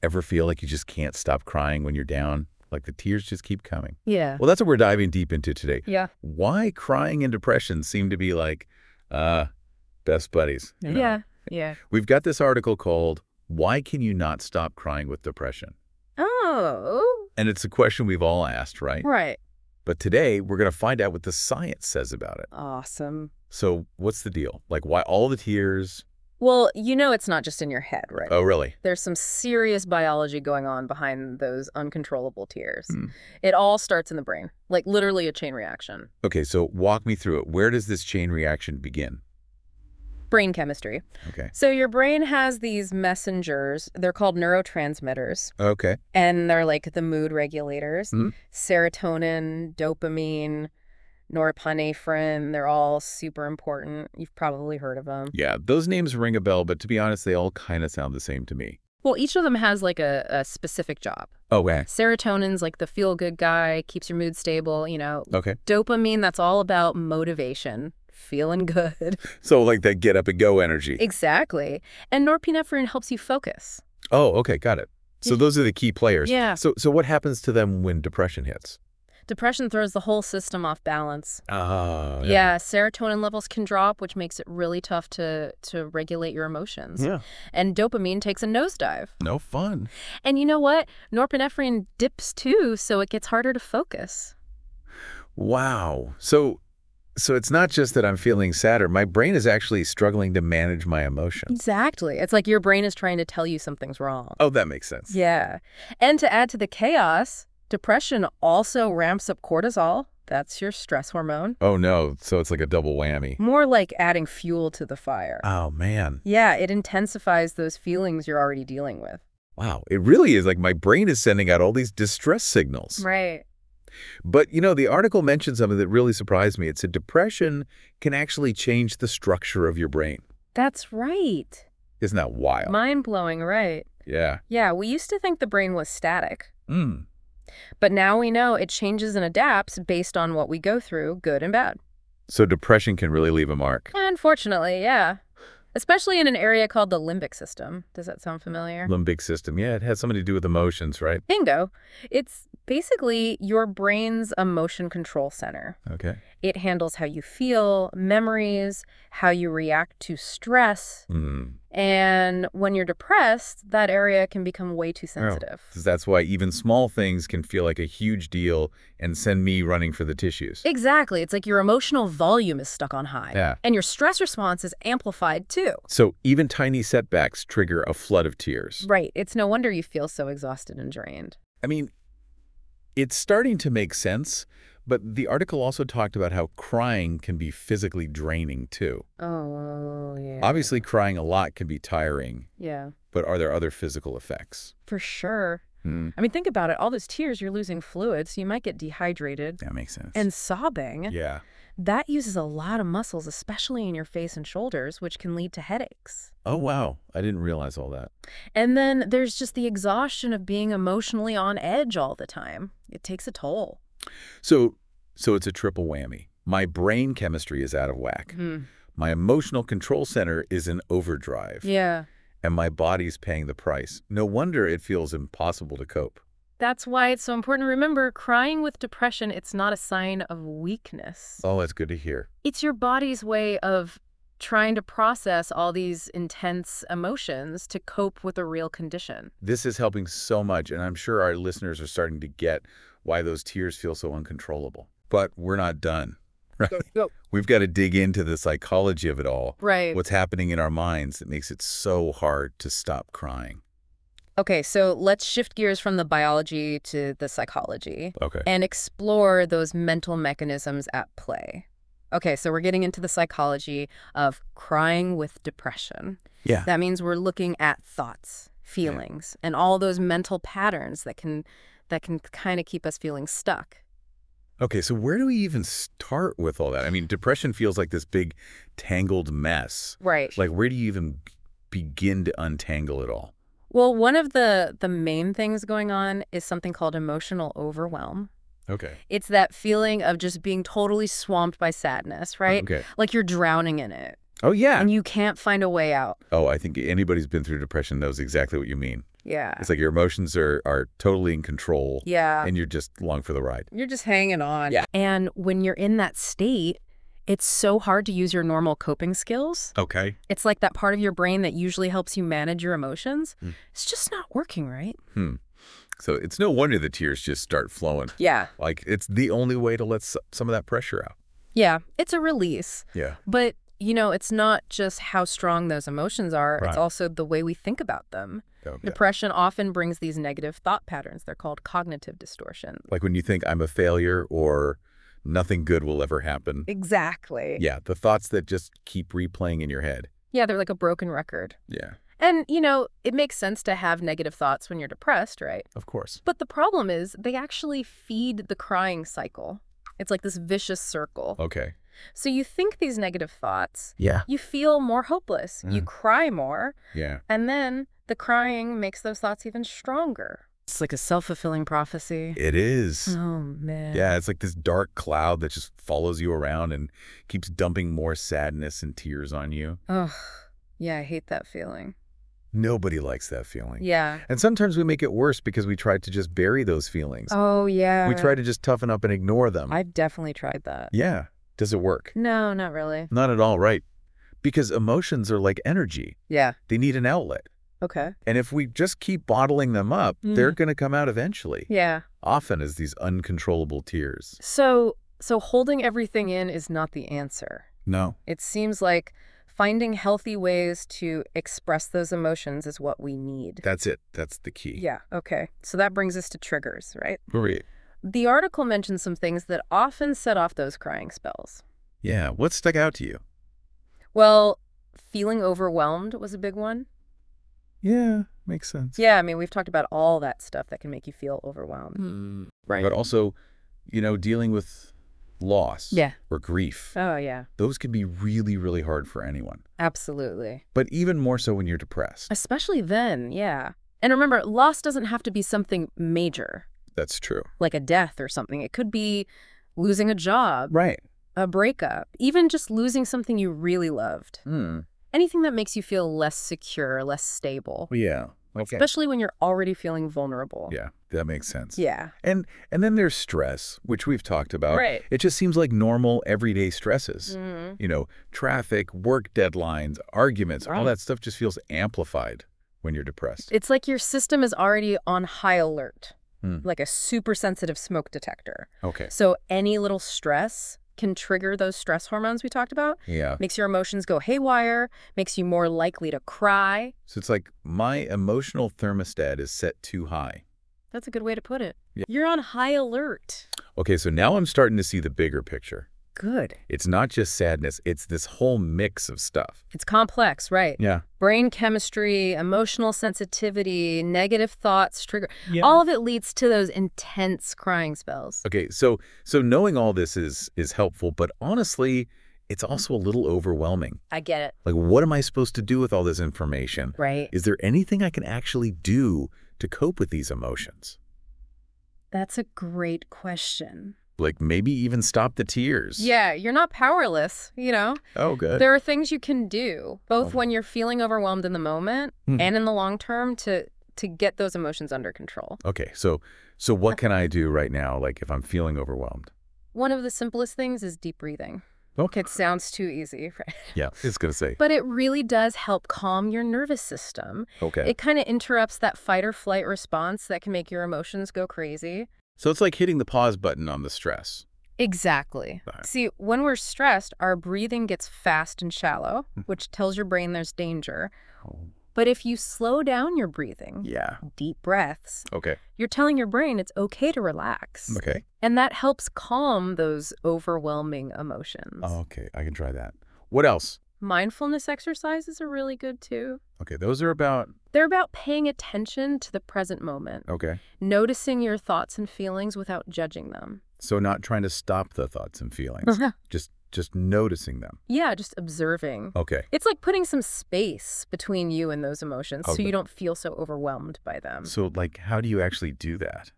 Ever feel like you just can't stop crying when you're down? Like the tears just keep coming. Yeah. Well, that's what we're diving deep into today. Yeah. Why crying and depression seem to be like best buddies. You know? Yeah. Yeah. We've got this article called Why Can You Not Stop Crying with Depression? Oh. And it's a question we've all asked, right? Right. But today we're going to find out what the science says about it. Awesome. So what's the deal? Like why all the tears? Well, it's not just in your head, right? Oh, really? There's some serious biology going on behind those uncontrollable tears. Hmm. It all starts in the brain, like literally a chain reaction. Okay, so walk me through it. Where does this chain reaction begin? Brain chemistry. Okay. So your brain has these messengers. They're called neurotransmitters. Okay. And they're like the mood regulators. Hmm. Serotonin, dopamine, norepinephrine. They're all super important. You've probably heard of them. Yeah, those names ring a bell, but to be honest, they all kind of sound the same to me. Well, each of them has like a specific job. Oh, wow. Serotonin's like the feel-good guy, keeps your mood stable, Okay. Dopamine, that's all about motivation, feeling good. So like that get up and go energy. Exactly. And norepinephrine helps you focus. Oh, okay, got it. So those are the key players. Yeah. So what happens to them when depression hits? Depression throws the whole system off balance. Oh, Yeah, serotonin levels can drop, which makes it really tough to regulate your emotions. Yeah. And dopamine takes a nosedive. No fun. And you know what? Norepinephrine dips too, so it gets harder to focus. Wow. So it's not just that I'm feeling sadder. My brain is actually struggling to manage my emotions. Exactly. It's like your brain is trying to tell you something's wrong. Oh, that makes sense. Yeah. And to add to the chaos, depression also ramps up cortisol. That's your stress hormone. Oh, no. So it's like a double whammy. More like adding fuel to the fire. Oh, man. Yeah, it intensifies those feelings you're already dealing with. Wow. It really is like my brain is sending out all these distress signals. Right. But, the article mentioned something that really surprised me. It said depression can actually change the structure of your brain. That's right. Isn't that wild? Mind-blowing, right? Yeah. Yeah, we used to think the brain was static. Mm. But now we know it changes and adapts based on what we go through, good and bad. So depression can really leave a mark. Unfortunately, yeah. Especially in an area called the limbic system. Does that sound familiar? Limbic system. Yeah, it has something to do with emotions, right? Bingo. It's basically your brain's emotion control center. Okay. It handles how you feel, memories, how you react to stress. Mm. And when you're depressed, that area can become way too sensitive. Oh, that's why even small things can feel like a huge deal and send me running for the tissues. Exactly. It's like your emotional volume is stuck on high. Yeah. And your stress response is amplified too. So even tiny setbacks trigger a flood of tears. Right. It's no wonder you feel so exhausted and drained. I mean, it's starting to make sense, but the article also talked about how crying can be physically draining too. Oh, yeah. Obviously, crying a lot can be tiring, Yeah, but are there other physical effects? for sure. Hmm. I mean, think about it. All those tears, you're losing fluid, so you might get dehydrated. That makes sense. And sobbing, yeah. that uses a lot of muscles, especially in your face and shoulders, which can lead to headaches. Oh, wow. I didn't realize all that. And then there's just the exhaustion of being emotionally on edge all the time. It takes a toll. So it's a triple whammy. My brain chemistry is out of whack. My emotional control center is in overdrive. Yeah. And my body's paying the price. No wonder it feels impossible to cope. That's why it's so important to remember crying with depression, it's not a sign of weakness. Oh, that's good to hear. It's your body's way of trying to process all these intense emotions to cope with a real condition. This is helping so much, and I'm sure our listeners are starting to get why those tears feel so uncontrollable. But we're not done, right? Go. We've got to dig into the psychology of it all. Right. What's happening in our minds that makes it so hard to stop crying. Okay, so let's shift gears from the biology to the psychology Okay. and explore those mental mechanisms at play. Okay, so we're getting into the psychology of crying with depression. Yeah. That means we're looking at thoughts, feelings, and all those mental patterns that can kind of keep us feeling stuck. Okay, so where do we even start with all that? I mean, depression feels like this big tangled mess. Right. Like, where do you even begin to untangle it all? Well, one of the main things going on is something called emotional overwhelm. Okay. It's that feeling of just being totally swamped by sadness, right? Okay. Like you're drowning in it Oh, yeah. and you can't find a way out. Oh, I think anybody's been through depression knows exactly what you mean. Yeah. It's like your emotions are totally in control. Yeah. And you're just along for the ride. You're just hanging on. Yeah. And when you're in that state, it's so hard to use your normal coping skills. Okay. It's like that part of your brain that usually helps you manage your emotions. It's just not working, right? So it's no wonder the tears just start flowing. Yeah. Like it's the only way to let some of that pressure out. Yeah. It's a release. Yeah. But, it's not just how strong those emotions are. Right. It's also the way we think about them. Okay. Depression often brings these negative thought patterns. They're called cognitive distortion. Like when you think I'm a failure or nothing good will ever happen. Exactly. Yeah, the thoughts that just keep replaying in your head. Yeah, they're like a broken record. Yeah, And, it makes sense to have negative thoughts when you're depressed, right? of course. But the problem is they actually feed the crying cycle. It's like this vicious circle. Okay. So you think these negative thoughts, Yeah. you feel more hopeless, you cry more, Yeah. and then the crying makes those thoughts even stronger. It's like a self-fulfilling prophecy. It is. Oh, man. Yeah, it's like this dark cloud that just follows you around and keeps dumping more sadness and tears on you. Ugh. Yeah, I hate that feeling. Nobody likes that feeling. Yeah. And sometimes we make it worse because we try to just bury those feelings. Oh, yeah. We try to just toughen up and ignore them. I've definitely tried that. Yeah. Does it work? No, not really. Not at all, right? Because emotions are like energy. Yeah. They need an outlet. Okay. And if we just keep bottling them up, they're going to come out eventually. Yeah. Often as these uncontrollable tears. So holding everything in is not the answer. No. It seems like finding healthy ways to express those emotions is what we need. That's it. That's the key. Yeah, okay. So that brings us to triggers, right? Right. The article mentions some things that often set off those crying spells. Yeah. What stuck out to you? Well, feeling overwhelmed was a big one. Yeah, makes sense. Yeah, I mean, we've talked about all that stuff that can make you feel overwhelmed. Right. But also, dealing with loss Yeah. or grief. Oh, yeah. Those can be really, really hard for anyone. Absolutely. But even more so when you're depressed. Especially then, yeah. And remember, loss doesn't have to be something major, That's true. like a death or something. It could be losing a job, Right. a breakup, even just losing something you really loved. Anything that makes you feel less secure, less stable. Yeah. Okay. Especially when you're already feeling vulnerable. Yeah, that makes sense. Yeah. And then there's stress, which we've talked about. Right. It just seems like normal everyday stresses. Traffic, work deadlines, arguments, all Right. that stuff just feels amplified when you're depressed. It's like your system is already on high alert, Hmm. like a super sensitive smoke detector. Okay. So any little stress can trigger those stress hormones we talked about. Yeah. Makes your emotions go haywire, makes you more likely to cry. So it's like my emotional thermostat is set too high. That's a good way to put it. Yeah. You're on high alert. Okay, so now I'm starting to see the bigger picture. Good. It's not just sadness, it's this whole mix of stuff. It's complex, right? Yeah. Brain chemistry, emotional sensitivity, negative thoughts, trigger. Yeah. All of it leads to those intense crying spells. Okay, so knowing all this is helpful, but honestly, it's also a little overwhelming. I get it. Like, what am I supposed to do with all this information? Right. Is there anything I can actually do to cope with these emotions? That's a great question. Like maybe even stop the tears. Yeah, you're not powerless, Oh, good. There are things you can do, both when you're feeling overwhelmed in the moment and in the long term to get those emotions under control. Okay, so what can I do right now, like if I'm feeling overwhelmed? One of the simplest things is deep breathing. Okay. It sounds too easy, right? Yeah, it's going to say. But it really does help calm your nervous system. Okay. It kind of interrupts that fight or flight response that can make your emotions go crazy. So it's like hitting the pause button on the stress. Exactly. Right. See, when we're stressed, our breathing gets fast and shallow, which tells your brain there's danger. Oh. But if you slow down your breathing, Yeah. deep breaths, Okay. you're telling your brain it's okay to relax. Okay. And that helps calm those overwhelming emotions. Okay, I can try that. What else? Mindfulness exercises are really good too. Okay, those are about... They're about paying attention to the present moment, Okay. noticing your thoughts and feelings without judging them. So not trying to stop the thoughts and feelings. Just noticing them. Yeah, just observing. Okay. It's like putting some space between you and those emotions so Okay. you don't feel so overwhelmed by them. So like, how do you actually do that?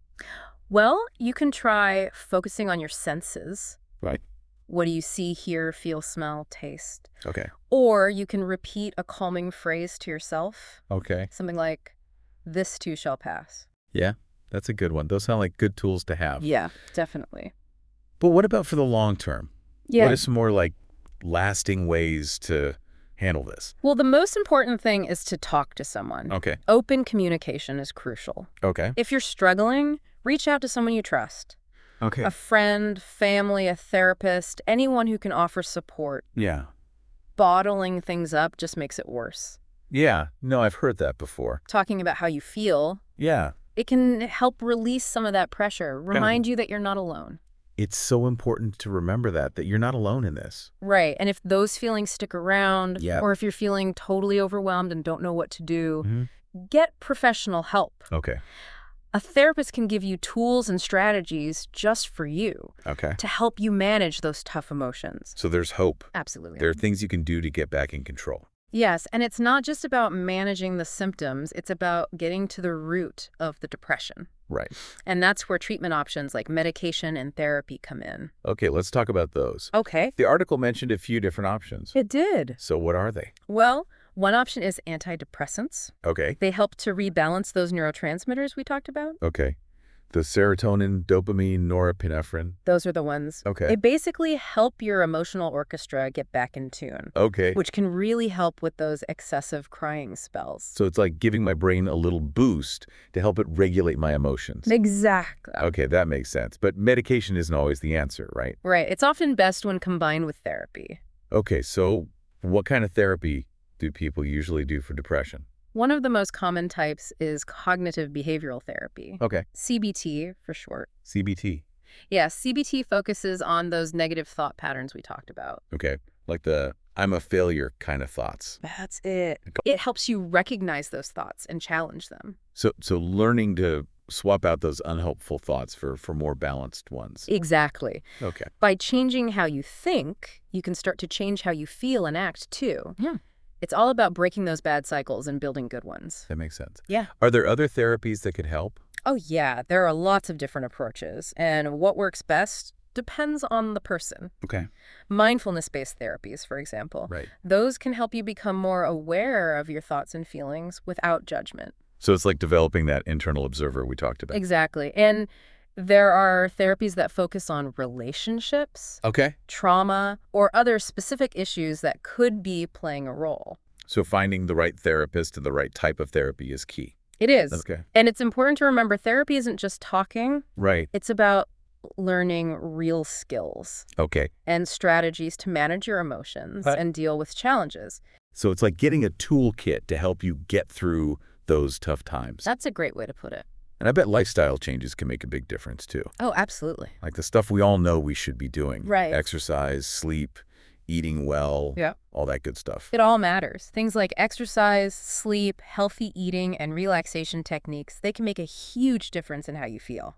Well, you can try focusing on your senses. Right. What do you see, hear, feel, smell, taste? Okay. Or you can repeat a calming phrase to yourself. Okay. Something like, This too shall pass. Yeah, that's a good one. Those sound like good tools to have. Yeah, definitely. But what about for the long term? Yeah. What are some more like lasting ways to handle this? Well, the most important thing is to talk to someone. Okay. Open communication is crucial. Okay. If you're struggling, reach out to someone you trust. Okay. A friend, family, a therapist, anyone who can offer support. Yeah. Bottling things up just makes it worse. Yeah. No, I've heard that before. Talking about how you feel, Yeah. it can help release some of that pressure, remind you that you're not alone. It's so important to remember that you're not alone in this. Right. And if those feelings stick around, Yeah. or if you're feeling totally overwhelmed and don't know what to do, Mm-hmm. get professional help. Okay. A therapist can give you tools and strategies just for you Okay. to help you manage those tough emotions. So there's hope. Absolutely. There are things you can do to get back in control. Yes, and it's not just about managing the symptoms, it's about getting to the root of the depression. Right. And that's where treatment options like medication and therapy come in. Okay, let's talk about those. Okay. The article mentioned a few different options. It did. So what are they? Well, one option is antidepressants. Okay. They help to rebalance those neurotransmitters we talked about. Okay. The serotonin, dopamine, norepinephrine. Those are the ones. Okay. They basically help your emotional orchestra get back in tune, Okay. which can really help with those excessive crying spells. So it's like giving my brain a little boost to help it regulate my emotions. Exactly. Okay, that makes sense. But medication isn't always the answer, right? Right. It's often best when combined with therapy. Okay, so what kind of therapy do people usually do for depression? One of the most common types is cognitive behavioral therapy. Okay. CBT for short. CBT. Yeah, CBT focuses on those negative thought patterns we talked about. Okay. Like the I'm a failure kind of thoughts. That's it. It helps you recognize those thoughts and challenge them. So learning to swap out those unhelpful thoughts for more balanced ones. Exactly. Okay. By changing how you think, you can start to change how you feel and act too. Yeah. It's all about breaking those bad cycles and building good ones. That makes sense. Yeah. Are there other therapies that could help? Oh, yeah. There are lots of different approaches, and what works best depends on the person. Okay. Mindfulness-based therapies, for example. Right. Those can help you become more aware of your thoughts and feelings without judgment. So it's like developing that internal observer we talked about. Exactly. And there are therapies that focus on relationships, Okay. trauma, or other specific issues that could be playing a role. So finding the right therapist and the right type of therapy is key. It is. Okay. And it's important to remember therapy isn't just talking. Right. It's about learning real skills Okay. and strategies to manage your emotions and deal with challenges. So it's like getting a toolkit to help you get through those tough times. That's a great way to put it. And I bet lifestyle changes can make a big difference too. Oh, absolutely. Like the stuff we all know we should be doing. Right. Exercise, sleep, eating well, Yeah. all that good stuff. It all matters. Things like exercise, sleep, healthy eating, and relaxation techniques, they can make a huge difference in how you feel.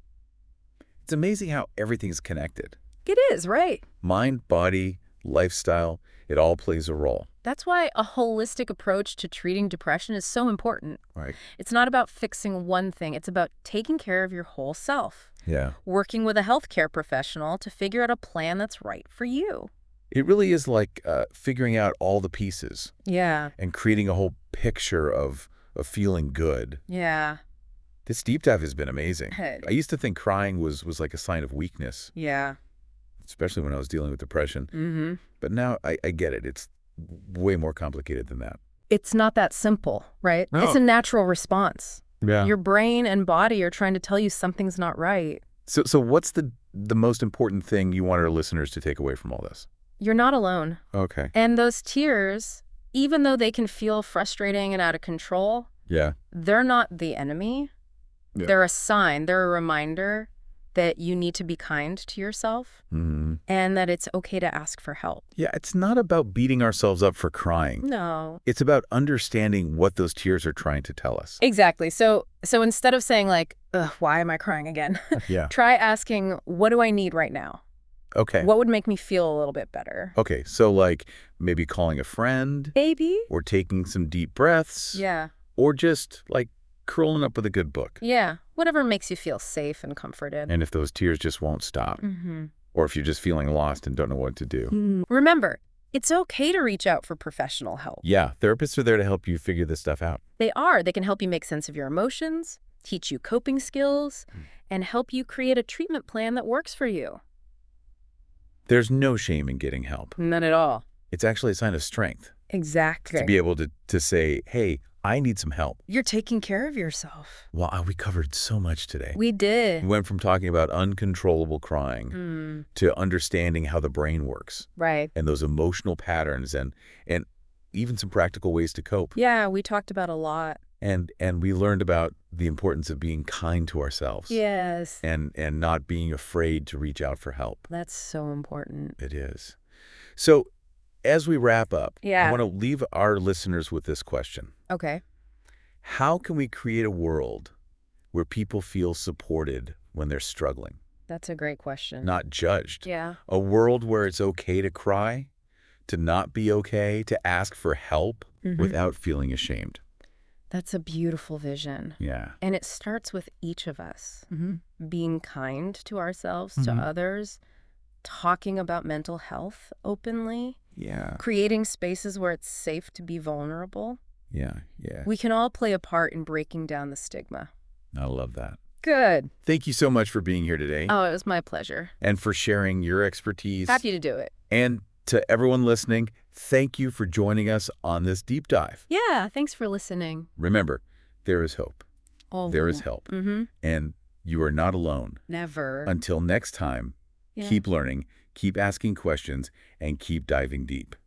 It's amazing how everything's connected. It is, right? Mind, body, lifestyle, it all plays a role. That's why a holistic approach to treating depression is so important. Right. It's not about fixing one thing. It's about taking care of your whole self, Yeah. working with a healthcare professional to figure out a plan that's right for you. It really is like figuring out all the pieces Yeah. and creating a whole picture of feeling good. Yeah. This deep dive has been amazing. Good. I used to think crying was like a sign of weakness, Yeah. especially when I was dealing with depression. Mm-hmm. But now I get it. It's way more complicated than that. It's not that simple, right? No. It's a natural response. Yeah. Your brain and body are trying to tell you something's not right. So what's the most important thing you want our listeners to take away from all this? You're not alone. Okay. And those tears, even though they can feel frustrating and out of control, Yeah. they're not the enemy. Yeah. They're a sign. They're a reminder that you need to be kind to yourself Mm-hmm. and that it's okay to ask for help. Yeah, it's not about beating ourselves up for crying. No. It's about understanding what those tears are trying to tell us. Exactly. So instead of saying like, ugh, why am I crying again? Yeah. Try asking, what do I need right now? Okay. What would make me feel a little bit better? Okay, so like maybe calling a friend Baby? or taking some deep breaths Yeah. or just like curling up with a good book. Yeah. Whatever makes you feel safe and comforted. And if those tears just won't stop Mm-hmm. or if you're just feeling lost and don't know what to do. Remember, It's okay to reach out for professional help. Yeah, therapists are there to help you figure this stuff out. They are. They can help you make sense of your emotions, teach you coping skills, and help you create a treatment plan that works for you. There's no shame in getting help. None at all. It's actually a sign of strength Exactly. to be able to say, hey, I need some help. You're taking care of yourself. Wow, we covered so much today. We did. We went from talking about uncontrollable crying to understanding how the brain works Right. and those emotional patterns and even some practical ways to cope. Yeah, we talked about a lot. And we learned about the importance of being kind to ourselves. Yes. And not being afraid to reach out for help. That's so important. It is. So as we wrap up, Yeah. I want to leave our listeners with this question. Okay. How can we create a world where people feel supported when they're struggling, That's a great question. not judged? Yeah. A world where it's okay to cry, to not be okay, to ask for help without feeling ashamed. That's a beautiful vision. Yeah. And it starts with each of us. Being kind to ourselves, to others, talking about mental health openly, Yeah. creating spaces where it's safe to be vulnerable. Yeah. Yeah. We can all play a part in breaking down the stigma. I love that. Good. Thank you so much for being here today Oh, it was my pleasure. and for sharing your expertise. Happy to do it. And to everyone listening, thank you for joining us on this deep dive. Yeah, thanks for listening. Remember, there is hope. Oh, There is help. And you are not alone. never. Until next time, Yeah. keep learning, keep asking questions, and keep diving deep.